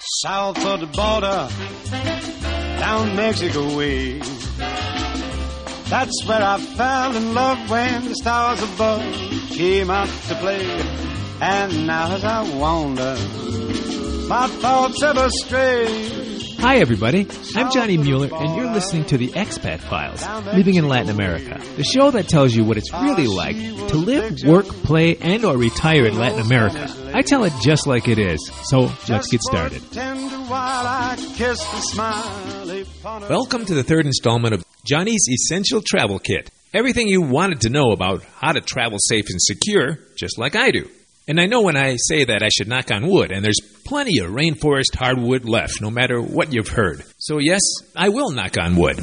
South of the border, down Mexico way. That's where I fell in love when the stars above came out to play. And now as I wander, my thoughts ever stray. Hi everybody, I'm Johnny Mueller and you're listening to the Expat Files, Living in Latin America, the show that tells you what it's really like to live, work, play, and or retire in Latin America. I tell it just like it is, so let's get started. Welcome to the third installment of Johnny's Essential Travel Kit. Everything you wanted to know about how to travel safe and secure, just like I do. And I know when I say that I should knock on wood, and there's plenty of rainforest hardwood left, no matter what you've heard. So yes, I will knock on wood.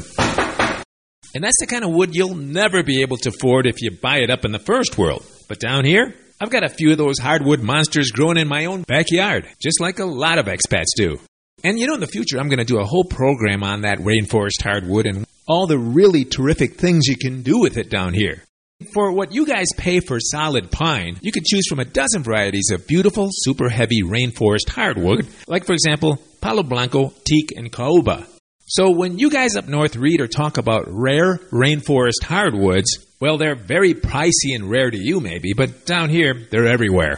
And that's the kind of wood you'll never be able to afford if you buy it up in the first world. But down here, I've got a few of those hardwood monsters growing in my own backyard, just like a lot of expats do. And you know, in the future, I'm going to do a whole program on that rainforest hardwood and all the really terrific things you can do with it down here. For what you guys pay for solid pine, you can choose from a dozen varieties of beautiful, super heavy rainforest hardwood, like, for example, Palo Blanco, teak, and caoba. So when you guys up north read or talk about rare rainforest hardwoods, well, they're very pricey and rare to you maybe, but down here, they're everywhere.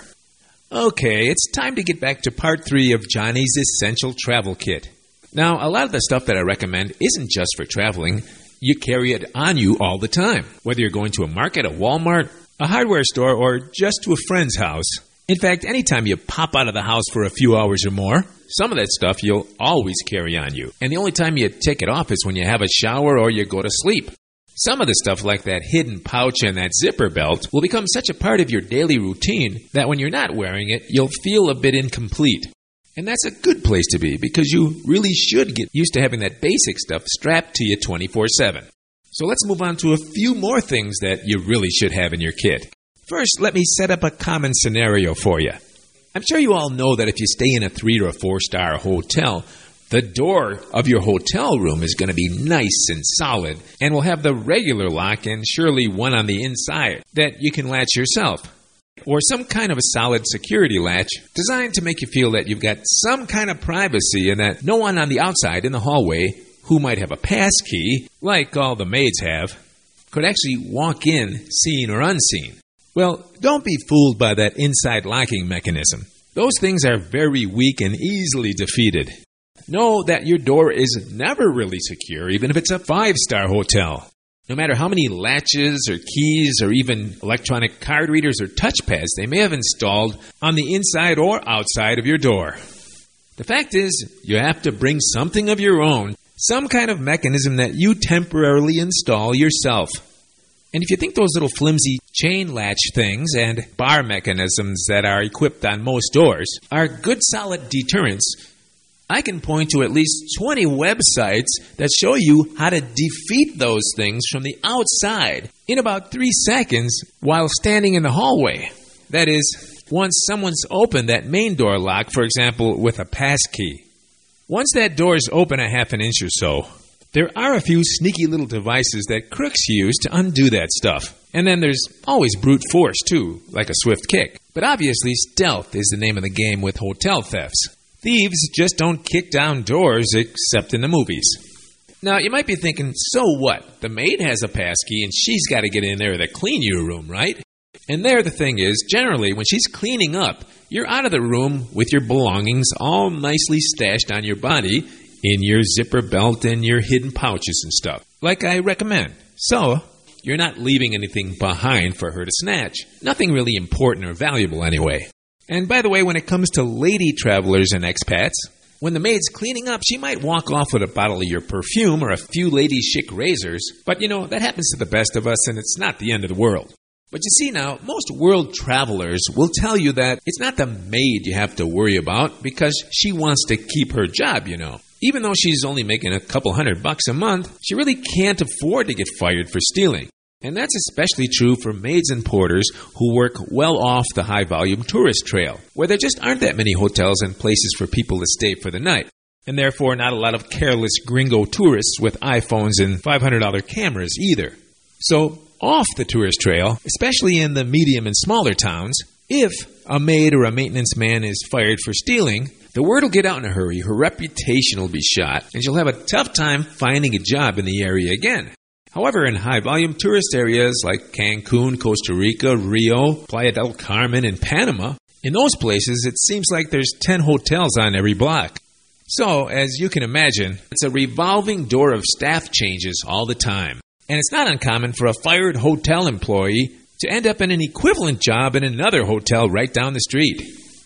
Okay, it's time to get back to part 3 of Johnny's Essential Travel Kit. Now, a lot of the stuff that I recommend isn't just for traveling. You carry it on you all the time, whether you're going to a market, a Walmart, a hardware store, or just to a friend's house. In fact, anytime you pop out of the house for a few hours or more, some of that stuff you'll always carry on you. And the only time you take it off is when you have a shower or you go to sleep. Some of the stuff like that hidden pouch and that zipper belt will become such a part of your daily routine that when you're not wearing it, you'll feel a bit incomplete. And that's a good place to be because you really should get used to having that basic stuff strapped to you 24/7. So let's move on to a few more things that you really should have in your kit. First, let me set up a common scenario for you. I'm sure you all know that if you stay in a 3 or a 4-star hotel, the door of your hotel room is going to be nice and solid and will have the regular lock and surely one on the inside that you can latch yourself. Or some kind of a solid security latch designed to make you feel that you've got some kind of privacy and that no one on the outside in the hallway who might have a pass key, like all the maids have, could actually walk in seen or unseen. Well, don't be fooled by that inside locking mechanism. Those things are very weak and easily defeated. Know that your door is never really secure, even if it's a 5-star hotel. No matter how many latches or keys or even electronic card readers or touchpads they may have installed on the inside or outside of your door. The fact is, you have to bring something of your own, some kind of mechanism that you temporarily install yourself. And if you think those little flimsy chain latch things and bar mechanisms that are equipped on most doors are good solid deterrents, I can point to at least 20 websites that show you how to defeat those things from the outside in about 3 seconds while standing in the hallway. That is, once someone's opened that main door lock, for example, with a pass key. Once that door is open a half an inch or so, there are a few sneaky little devices that crooks use to undo that stuff. And then there's always brute force, too, like a swift kick. But obviously, stealth is the name of the game with hotel thefts. Thieves just don't kick down doors except in the movies. Now, you might be thinking, so what? The maid has a pass key and she's got to get in there to clean your room, right? And there the thing is, generally, when she's cleaning up, you're out of the room with your belongings all nicely stashed on your body in your zipper belt and your hidden pouches and stuff, like I recommend. So, you're not leaving anything behind for her to snatch. Nothing really important or valuable anyway. And by the way, when it comes to lady travelers and expats, when the maid's cleaning up, she might walk off with a bottle of your perfume or a few ladies' chic razors. But you know, that happens to the best of us and it's not the end of the world. But you see now, most world travelers will tell you that it's not the maid you have to worry about because she wants to keep her job, you know. Even though she's only making a couple $100 a month, she really can't afford to get fired for stealing. And that's especially true for maids and porters who work well off the high-volume tourist trail, where there just aren't that many hotels and places for people to stay for the night, and therefore not a lot of careless gringo tourists with iPhones and $500 cameras either. So, off the tourist trail, especially in the medium and smaller towns, if a maid or a maintenance man is fired for stealing, the word will get out in a hurry, her reputation will be shot, and she'll have a tough time finding a job in the area again. However, in high-volume tourist areas like Cancun, Costa Rica, Rio, Playa del Carmen, and Panama, in those places it seems like there's 10 hotels on every block. So, as you can imagine, it's a revolving door of staff changes all the time. And it's not uncommon for a fired hotel employee to end up in an equivalent job in another hotel right down the street.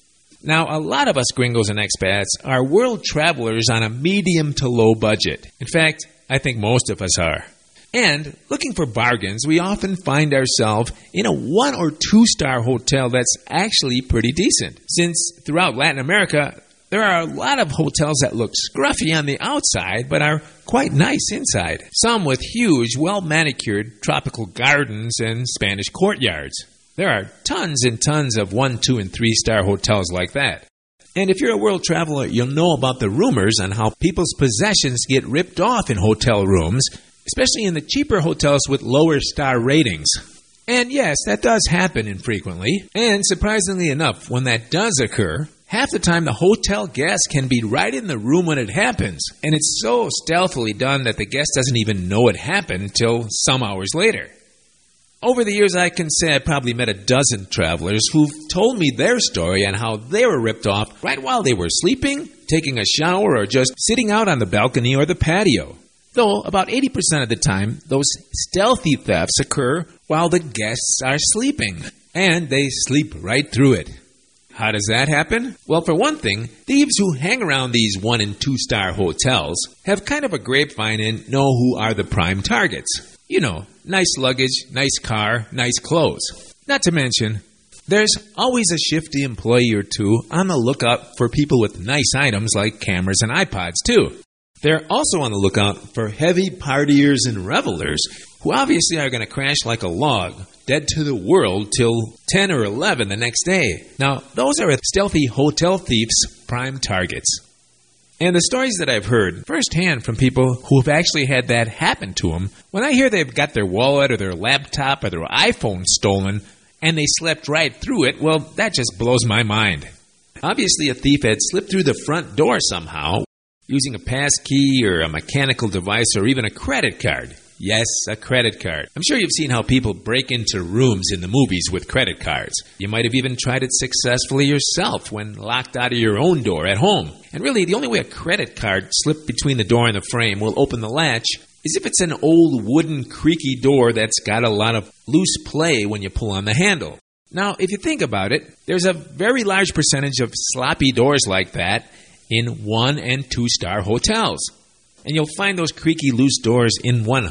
Now, a lot of us gringos and expats are world travelers on a medium to low budget. In fact, I think most of us are. And looking for bargains, we often find ourselves in a 1 or 2-star hotel that's actually pretty decent. Since throughout Latin America, there are a lot of hotels that look scruffy on the outside, but are quite nice inside. Some with huge, well-manicured tropical gardens and Spanish courtyards. There are tons and tons of 1, 2, and 3-star hotels like that. And if you're a world traveler, you'll know about the rumors on how people's possessions get ripped off in hotel rooms, especially in the cheaper hotels with lower star ratings. And yes, that does happen infrequently. And surprisingly enough, when that does occur, half the time the hotel guest can be right in the room when it happens. And it's so stealthily done that the guest doesn't even know it happened until some hours later. Over the years, I can say I probably met a dozen travelers who've told me their story on how they were ripped off right while they were sleeping, taking a shower, or just sitting out on the balcony or the patio. Though about 80% of the time, those stealthy thefts occur while the guests are sleeping, and they sleep right through it. How does that happen? Well, for one thing, thieves who hang around these 1- and 2-star hotels have kind of a grapevine and know who are the prime targets. You know, nice luggage, nice car, nice clothes. Not to mention, there's always a shifty employee or two on the lookout for people with nice items like cameras and iPods too. They're also on the lookout for heavy partiers and revelers who obviously are going to crash like a log, dead to the world till 10 or 11 the next day. Now, those are stealthy hotel thieves' prime targets. And the stories that I've heard firsthand from people who have actually had that happen to them, when I hear they've got their wallet or their laptop or their iPhone stolen and they slept right through it, well, that just blows my mind. Obviously, a thief had slipped through the front door somehow, using a pass key or a mechanical device or even a credit card. Yes, a credit card. I'm sure you've seen how people break into rooms in the movies with credit cards. You might have even tried it successfully yourself when locked out of your own door at home. And really, the only way a credit card slipped between the door and the frame will open the latch is if it's an old wooden creaky door that's got a lot of loose play when you pull on the handle. Now, if you think about it, there's a very large percentage of sloppy doors like that in 1- and 2-star hotels. And you'll find those creaky loose doors in 100%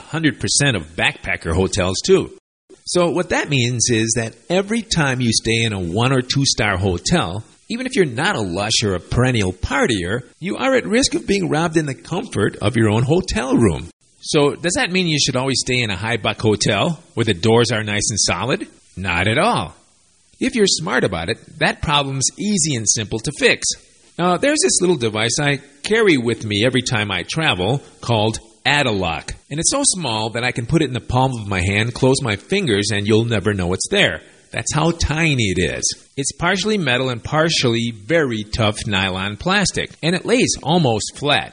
of backpacker hotels too. So what that means is that every time you stay in a 1- or 2-star hotel, even if you're not a lush or a perennial partier, you are at risk of being robbed in the comfort of your own hotel room. So does that mean you should always stay in a high-buck hotel where the doors are nice and solid? Not at all. If you're smart about it, that problem's easy and simple to fix. Now, there's this little device I carry with me every time I travel called Add-A-Lock. And it's so small that I can put it in the palm of my hand, close my fingers, and you'll never know it's there. That's how tiny it is. It's partially metal and partially very tough nylon plastic, and it lays almost flat.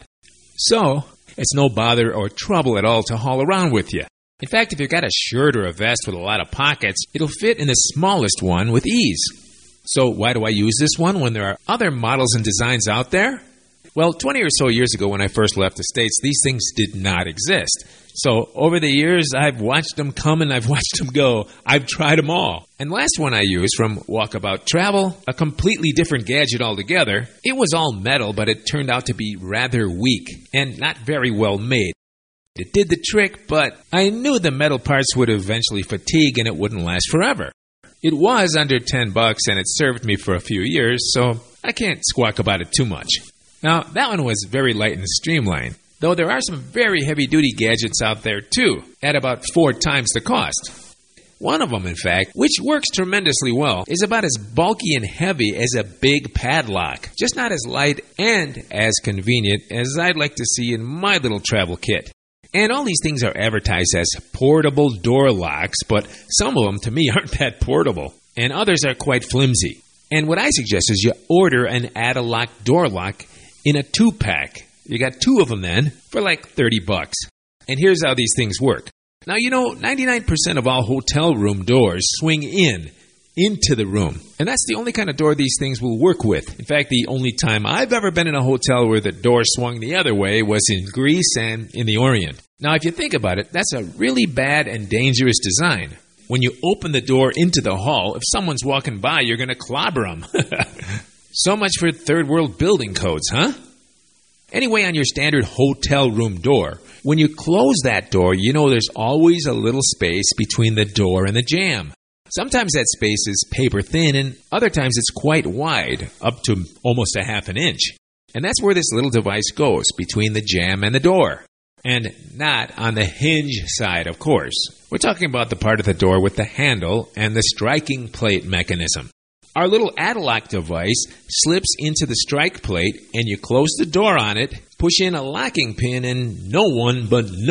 So, it's no bother or trouble at all to haul around with you. In fact, if you've got a shirt or a vest with a lot of pockets, it'll fit in the smallest one with ease. So why do I use this one when there are other models and designs out there? Well, 20 or so years ago when I first left the States, these things did not exist. So over the years, I've watched them come and I've watched them go. I've tried them all. And last one I used from Walkabout Travel, a completely different gadget altogether. It was all metal, but it turned out to be rather weak and not very well made. It did the trick, but I knew the metal parts would eventually fatigue and it wouldn't last forever. It was under $10 and it served me for a few years, so I can't squawk about it too much. Now, that one was very light and streamlined, though there are some very heavy-duty gadgets out there too, at about 4 times the cost. One of them, in fact, which works tremendously well, is about as bulky and heavy as a big padlock, just not as light and as convenient as I'd like to see in my little travel kit. And all these things are advertised as portable door locks, but some of them, to me, aren't that portable, and others are quite flimsy. And what I suggest is you order an Add-A-Lock door lock in a 2-pack. You got 2 of them then for like $30. And here's how these things work. Now, 99% of all hotel room doors swing into the room. And that's the only kind of door these things will work with. In fact, the only time I've ever been in a hotel where the door swung the other way was in Greece and in the Orient. Now, if you think about it, that's a really bad and dangerous design. When you open the door into the hall, if someone's walking by, you're going to clobber them. So much for third world building codes, huh? Anyway, on your standard hotel room door, when you close that door, there's always a little space between the door and the jamb. Sometimes that space is paper thin, and other times it's quite wide, up to almost a half an inch. And that's where this little device goes, between the jamb and the door. And not on the hinge side, of course. We're talking about the part of the door with the handle and the striking plate mechanism. Our little Add-A-Lock device slips into the strike plate, and you close the door on it, push in a locking pin, and no one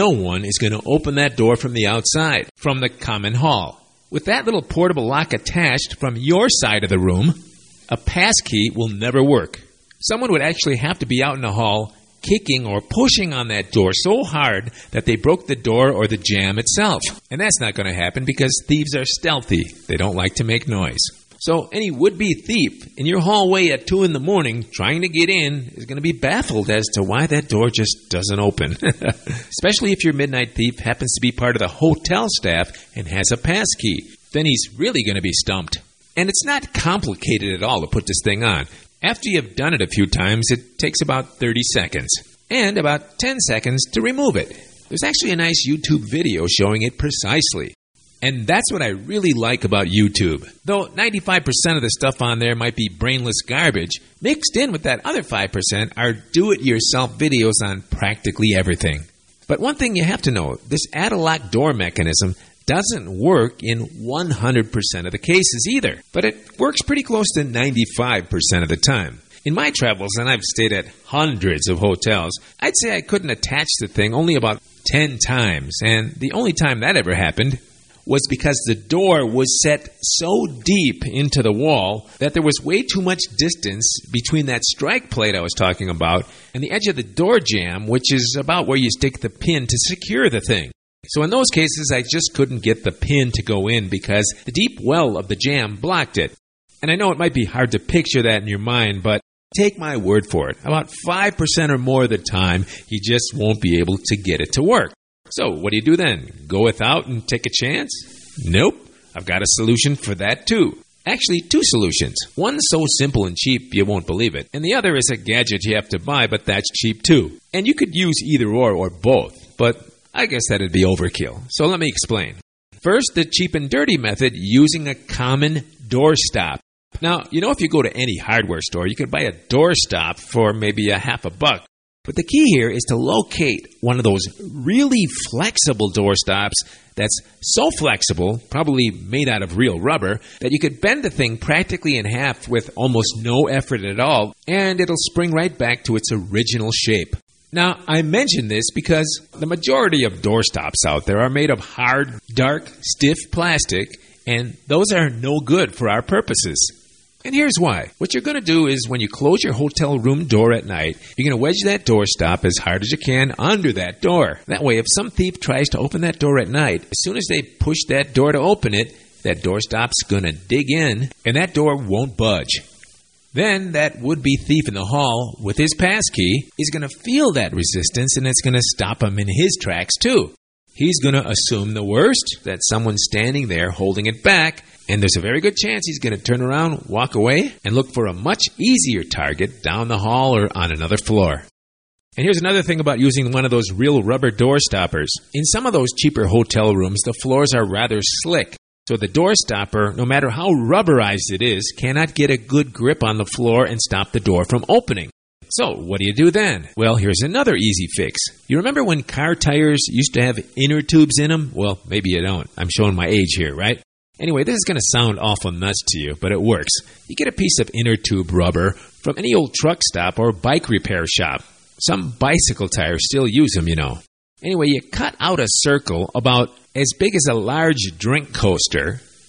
is going to open that door from the outside, from the common hall. With that little portable lock attached from your side of the room, a passkey will never work. Someone would actually have to be out in the hall kicking or pushing on that door so hard that they broke the door or the jamb itself. And that's not going to happen because thieves are stealthy. They don't like to make noise. So any would-be thief in your hallway at 2 in the morning trying to get in is going to be baffled as to why that door just doesn't open. Especially if your midnight thief happens to be part of the hotel staff and has a passkey. Then he's really going to be stumped. And it's not complicated at all to put this thing on. After you've done it a few times, it takes about 30 seconds. And about 10 seconds to remove it. There's actually a nice YouTube video showing it precisely. And that's what I really like about YouTube. Though 95% of the stuff on there might be brainless garbage, mixed in with that other 5% are do-it-yourself videos on practically everything. But one thing you have to know, this Add-A-Lock door mechanism doesn't work in 100% of the cases either. But it works pretty close to 95% of the time. In my travels, and I've stayed at hundreds of hotels, I'd say I couldn't attach the thing only about 10 times. And the only time that ever happened was because the door was set so deep into the wall that there was way too much distance between that strike plate I was talking about and the edge of the door jamb, which is about where you stick the pin to secure the thing. So in those cases, I just couldn't get the pin to go in because the deep well of the jamb blocked it. And I know it might be hard to picture that in your mind, but take my word for it. About 5% or more of the time, you just won't be able to get it to work. So what do you do then? Go without and take a chance? Nope. I've got a solution for that too. Actually, 2 solutions. One's so simple and cheap you won't believe it. And the other is a gadget you have to buy, but that's cheap too. And you could use either or both. But I guess that'd be overkill. So let me explain. First, the cheap and dirty method using a common door stop. Now, if you go to any hardware store, you could buy a door stop for maybe $50. But the key here is to locate one of those really flexible door stops that's so flexible, probably made out of real rubber, that you could bend the thing practically in half with almost no effort at all, and it'll spring right back to its original shape. Now, I mention this because the majority of door stops out there are made of hard, dark, stiff plastic, and those are no good for our purposes. And here's why. What you're going to do is when you close your hotel room door at night, you're going to wedge that door stop as hard as you can under that door. That way, if some thief tries to open that door at night, as soon as they push that door to open it, that door stop's going to dig in, and that door won't budge. Then that would-be thief in the hall with his passkey is going to feel that resistance, and it's going to stop him in his tracks too. He's going to assume the worst, that someone's standing there holding it back, and there's a very good chance he's going to turn around, walk away, and look for a much easier target down the hall or on another floor. And here's another thing about using one of those real rubber door stoppers. In some of those cheaper hotel rooms, the floors are rather slick. So the door stopper, no matter how rubberized it is, cannot get a good grip on the floor and stop the door from opening. So what do you do then? Well, here's another easy fix. You remember when car tires used to have inner tubes in them? Well, maybe you don't. I'm showing my age here, right? Anyway, this is going to sound awful nuts to you, but it works. You get a piece of inner tube rubber from any old truck stop or bike repair shop. Some bicycle tires still use them, Anyway, you cut out a circle about as big as a large drink coaster,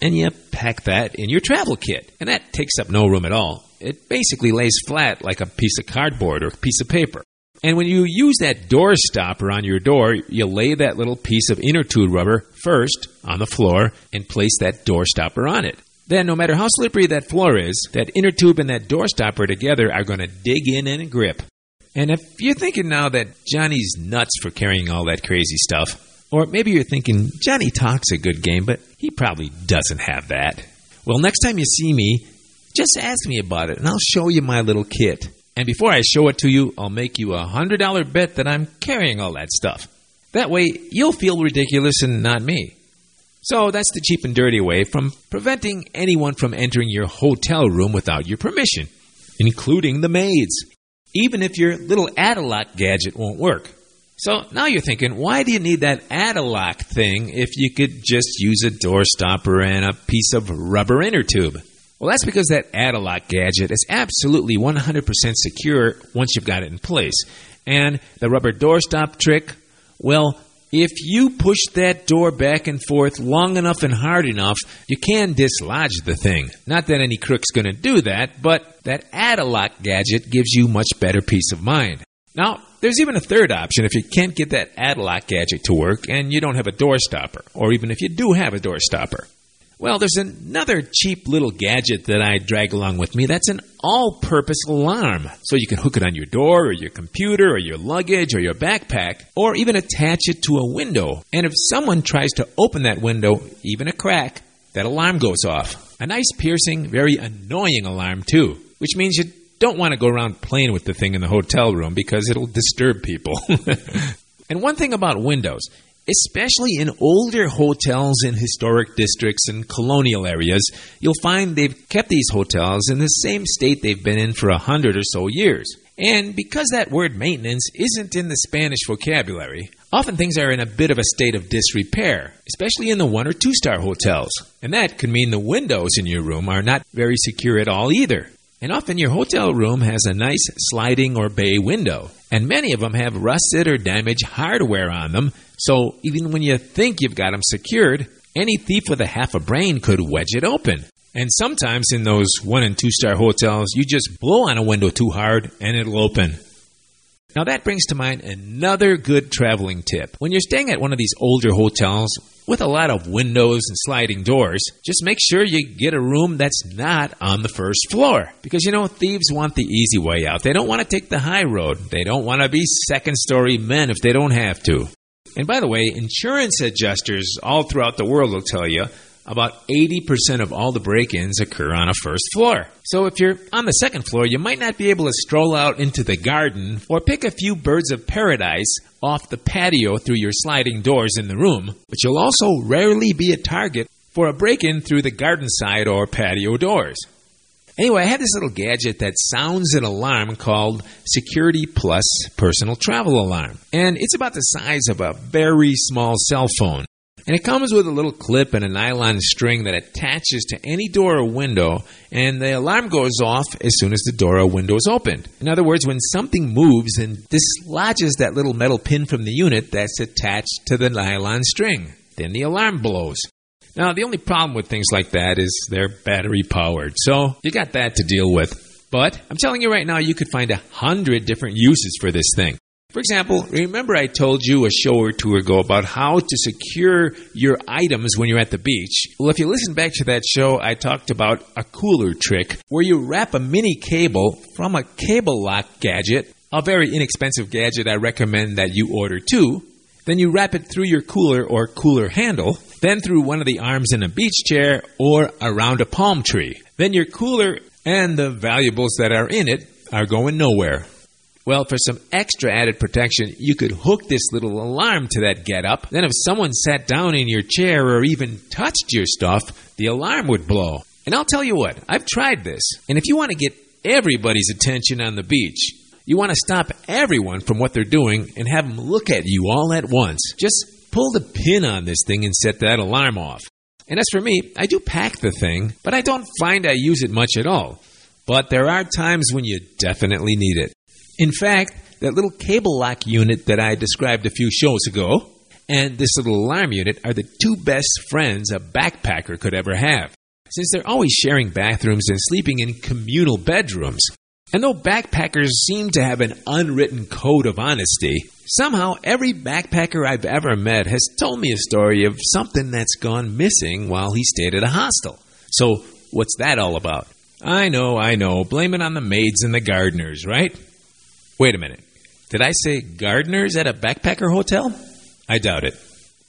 and you pack that in your travel kit. And that takes up no room at all. It basically lays flat like a piece of cardboard or a piece of paper. And when you use that door stopper on your door, you lay that little piece of inner tube rubber first on the floor and place that door stopper on it. Then, no matter how slippery that floor is, that inner tube and that door stopper together are going to dig in and grip. And if you're thinking now that Johnny's nuts for carrying all that crazy stuff, or maybe you're thinking, Johnny talks a good game, but he probably doesn't have that. Well, next time you see me, just ask me about it, and I'll show you my little kit. And before I show it to you, I'll make you a $100 bet that I'm carrying all that stuff. That way, you'll feel ridiculous and not me. So that's the cheap and dirty way from preventing anyone from entering your hotel room without your permission, including the maids, even if your little add-a-lock gadget won't work. So now you're thinking, why do you need that add-a-lock thing if you could just use a door stopper and a piece of rubber inner tube? Well, that's because that add-a-lock gadget is absolutely 100% secure once you've got it in place. And the rubber door stop trick, well, if you push that door back and forth long enough and hard enough, you can dislodge the thing. Not that any crook's going to do that, but that add-a-lock gadget gives you much better peace of mind. Now, there's even a third option if you can't get that add-a-lock gadget to work and you don't have a door stopper, or even if you do have a door stopper. Well, there's another cheap little gadget that I drag along with me that's an all-purpose alarm. So you can hook it on your door or your computer or your luggage or your backpack, or even attach it to a window. And if someone tries to open that window, even a crack, that alarm goes off. A nice, piercing, very annoying alarm, too, which means you don't want to go around playing with the thing in the hotel room because it'll disturb people. And one thing about windows, especially in older hotels in historic districts and colonial areas, you'll find they've kept these hotels in the same state they've been in for 100 or so years. And because that word maintenance isn't in the Spanish vocabulary, often things are in a bit of a state of disrepair, especially in the 1- or 2-star hotels. And that could mean the windows in your room are not very secure at all either. And often your hotel room has a nice sliding or bay window, and many of them have rusted or damaged hardware on them, so even when you think you've got them secured, any thief with a half a brain could wedge it open. And sometimes in those 1- and 2-star hotels, you just blow on a window too hard and it'll open. Now that brings to mind another good traveling tip. When you're staying at one of these older hotels with a lot of windows and sliding doors, just make sure you get a room that's not on the first floor. Because, thieves want the easy way out. They don't want to take the high road. They don't want to be second-story men if they don't have to. And by the way, insurance adjusters all throughout the world will tell you about 80% of all the break-ins occur on a first floor. So if you're on the second floor, you might not be able to stroll out into the garden or pick a few birds of paradise off the patio through your sliding doors in the room, but you'll also rarely be a target for a break-in through the garden side or patio doors. Anyway, I have this little gadget that sounds an alarm called Security Plus Personal Travel Alarm. And it's about the size of a very small cell phone. And it comes with a little clip and a nylon string that attaches to any door or window, and the alarm goes off as soon as the door or window is opened. In other words, when something moves and dislodges that little metal pin from the unit that's attached to the nylon string, then the alarm blows. Now, the only problem with things like that is they're battery powered, so you got that to deal with. But I'm telling you right now, you could find 100 different uses for this thing. For example, remember I told you a show or two ago about how to secure your items when you're at the beach? Well, if you listen back to that show, I talked about a cooler trick where you wrap a mini cable from a cable lock gadget, a very inexpensive gadget I recommend that you order too. Then you wrap it through your cooler or cooler handle, then through one of the arms in a beach chair or around a palm tree. Then your cooler and the valuables that are in it are going nowhere. Well, for some extra added protection, you could hook this little alarm to that getup. Then if someone sat down in your chair or even touched your stuff, the alarm would blow. And I'll tell you what, I've tried this. And if you want to get everybody's attention on the beach, you want to stop everyone from what they're doing and have them look at you all at once. Just pull the pin on this thing and set that alarm off. And as for me, I do pack the thing, but I don't find I use it much at all. But there are times when you definitely need it. In fact, that little cable lock unit that I described a few shows ago and this little alarm unit are the two best friends a backpacker could ever have, since they're always sharing bathrooms and sleeping in communal bedrooms. And though backpackers seem to have an unwritten code of honesty, somehow every backpacker I've ever met has told me a story of something that's gone missing while he stayed at a hostel. So what's that all about? I know, blame it on the maids and the gardeners, right? Wait a minute, did I say gardeners at a backpacker hotel? I doubt it.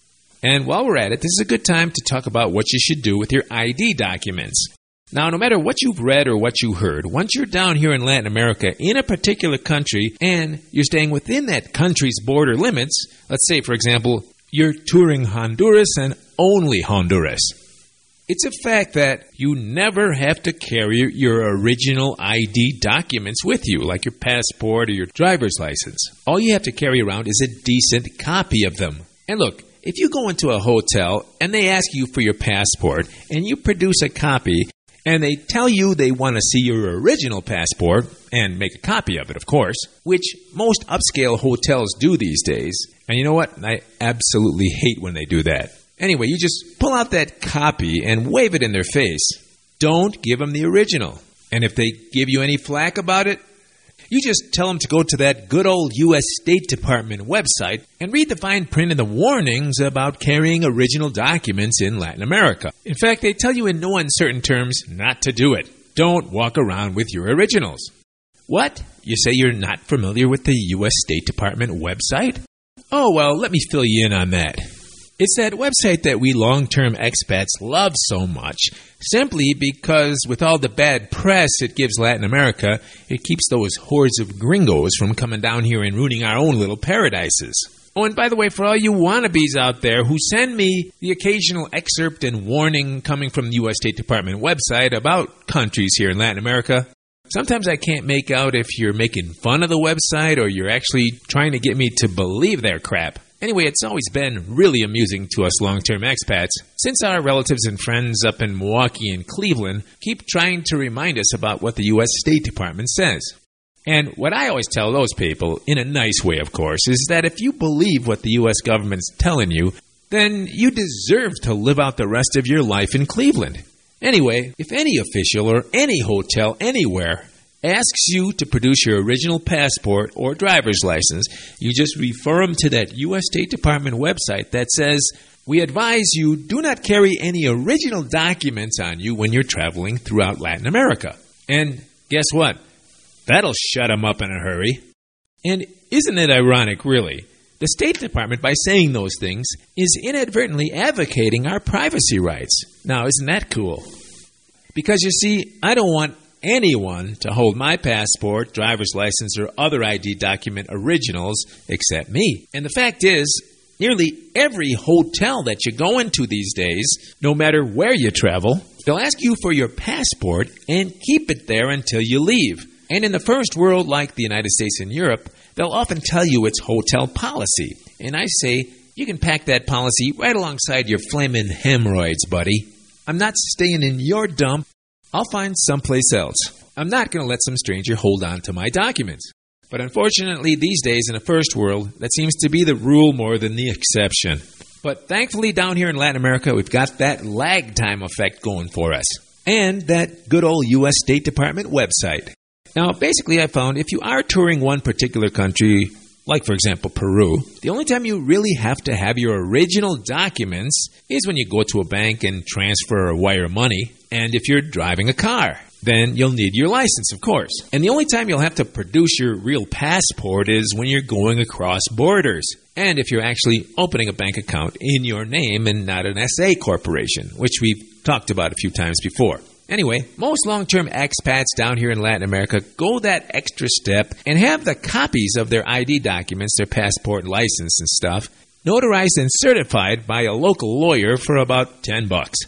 And while we're at it, this is a good time to talk about what you should do with your ID documents. Now, no matter what you've read or what you heard, once you're down here in Latin America in a particular country and you're staying within that country's border limits, let's say, for example, you're touring Honduras and only Honduras, it's a fact that you never have to carry your original ID documents with you, like your passport or your driver's license. All you have to carry around is a decent copy of them. And look, if you go into a hotel and they ask you for your passport and you produce a copy, and they tell you they want to see your original passport, and make a copy of it, of course, which most upscale hotels do these days. And you know what? I absolutely hate when they do that. Anyway, you just pull out that copy and wave it in their face. Don't give them the original. And if they give you any flack about it, you just tell them to go to that good old U.S. State Department website and read the fine print and the warnings about carrying original documents in Latin America. In fact, they tell you in no uncertain terms not to do it. Don't walk around with your originals. What? You say you're not familiar with the U.S. State Department website? Oh, well, let me fill you in on that. It's that website that we long-term expats love so much, simply because with all the bad press it gives Latin America, it keeps those hordes of gringos from coming down here and ruining our own little paradises. Oh, and by the way, for all you wannabes out there who send me the occasional excerpt and warning coming from the U.S. State Department website about countries here in Latin America, sometimes I can't make out if you're making fun of the website or you're actually trying to get me to believe their crap. Anyway, it's always been really amusing to us long-term expats, since our relatives and friends up in Milwaukee and Cleveland keep trying to remind us about what the U.S. State Department says. And what I always tell those people, in a nice way of course, is that if you believe what the U.S. government's telling you, then you deserve to live out the rest of your life in Cleveland. Anyway, if any official or any hotel anywhere asks you to produce your original passport or driver's license, you just refer them to that U.S. State Department website that says, "We advise you do not carry any original documents on you when you're traveling throughout Latin America." And guess what? That'll shut them up in a hurry. And isn't it ironic, really? The State Department, by saying those things, is inadvertently advocating our privacy rights. Now, isn't that cool? Because you see, I don't want anyone to hold my passport, driver's license, or other ID document originals except me. And the fact is, nearly every hotel that you go into these days, no matter where you travel, they'll ask you for your passport and keep it there until you leave. And in the first world, like the United States and Europe, they'll often tell you it's hotel policy. And I say, you can pack that policy right alongside your flamin' hemorrhoids, buddy. I'm not staying in your dump. I'll find someplace else. I'm not going to let some stranger hold on to my documents. But unfortunately, these days in the first world, that seems to be the rule more than the exception. But thankfully, down here in Latin America, we've got that lag time effect going for us. And that good old U.S. State Department website. Now, basically, I found if you are touring one particular country, like, for example, Peru, the only time you really have to have your original documents is when you go to a bank and transfer or wire money, and if you're driving a car. Then you'll need your license, of course. And the only time you'll have to produce your real passport is when you're going across borders. And if you're actually opening a bank account in your name and not an SA corporation, which we've talked about a few times before. Anyway, most long-term expats down here in Latin America go that extra step and have the copies of their ID documents, their passport and license and stuff, notarized and certified by a local lawyer for about $10.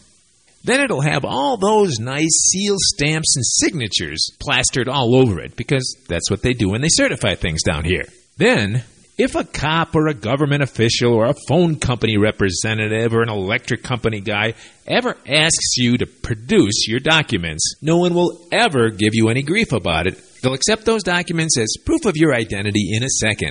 Then it'll have all those nice seal stamps and signatures plastered all over it, because that's what they do when they certify things down here. Then, if a cop or a government official or a phone company representative or an electric company guy ever asks you to produce your documents, no one will ever give you any grief about it. They'll accept those documents as proof of your identity in a second.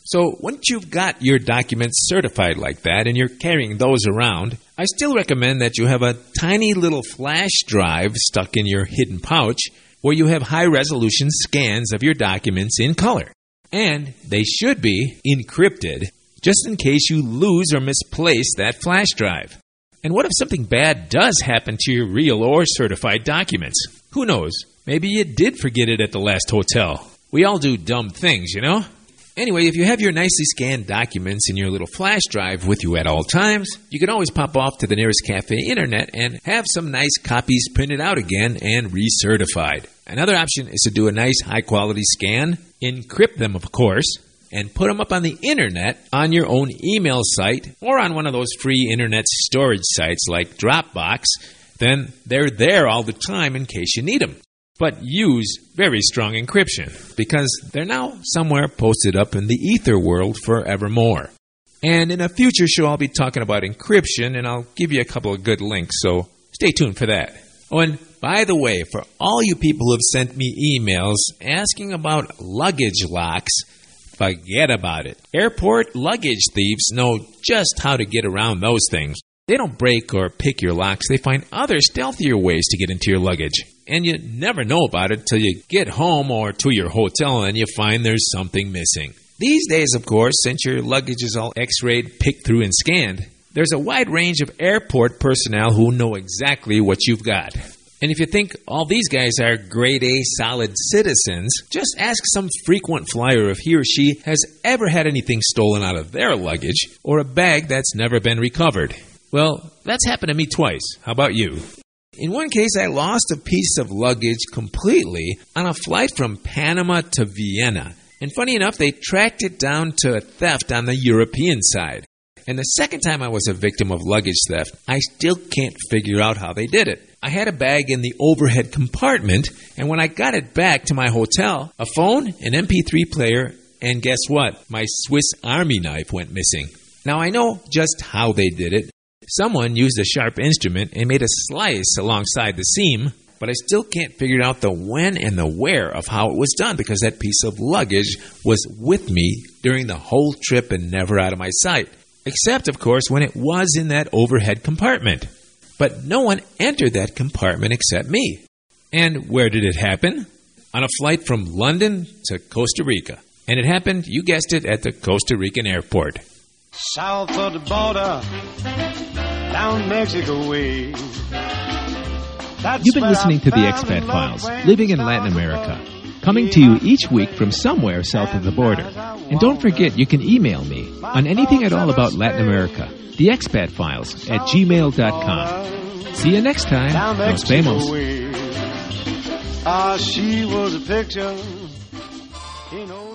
So once you've got your documents certified like that and you're carrying those around, I still recommend that you have a tiny little flash drive stuck in your hidden pouch where you have high-resolution scans of your documents in color. And they should be encrypted just in case you lose or misplace that flash drive. And what if something bad does happen to your real or certified documents? Who knows? Maybe you did forget it at the last hotel. We all do dumb things, you know? Anyway, if you have your nicely scanned documents in your little flash drive with you at all times, you can always pop off to the nearest cafe internet and have some nice copies printed out again and recertified. Another option is to do a nice high-quality scan, encrypt them, of course, and put them up on the internet on your own email site or on one of those free internet storage sites like Dropbox. Then they're there all the time in case you need them. But use very strong encryption because they're now somewhere posted up in the ether world forevermore. And in a future show, I'll be talking about encryption, and I'll give you a couple of good links, so stay tuned for that. Oh, and by the way, for all you people who have sent me emails asking about luggage locks, forget about it. Airport luggage thieves know just how to get around those things. They don't break or pick your locks. They find other stealthier ways to get into your luggage. And you never know about it till you get home or to your hotel and you find there's something missing. These days, of course, since your luggage is all x-rayed, picked through, and scanned, there's a wide range of airport personnel who know exactly what you've got. And if you think all these guys are grade A solid citizens, just ask some frequent flyer if he or she has ever had anything stolen out of their luggage or a bag that's never been recovered. Well, that's happened to me twice. How about you? In one case, I lost a piece of luggage completely on a flight from Panama to Vienna. And funny enough, they tracked it down to a theft on the European side. And the second time I was a victim of luggage theft, I still can't figure out how they did it. I had a bag in the overhead compartment, and when I got it back to my hotel, a phone, an MP3 player, and guess what? My Swiss Army knife went missing. Now, I know just how they did it. Someone used a sharp instrument and made a slice alongside the seam, but I still can't figure out the when and the where of how it was done because that piece of luggage was with me during the whole trip and never out of my sight. Except, of course, when it was in that overhead compartment. But no one entered that compartment except me. And where did it happen? On a flight from London to Costa Rica. And it happened, you guessed it, at the Costa Rican airport. South of the border, down Mexico way. You've been listening to the Expat Files, living in Latin America, coming to you each week from somewhere south of the border. And don't forget, you can email me on anything at all about Latin America, the Expat Files at gmail.com. See you next time. Nos vemos. She was a picture.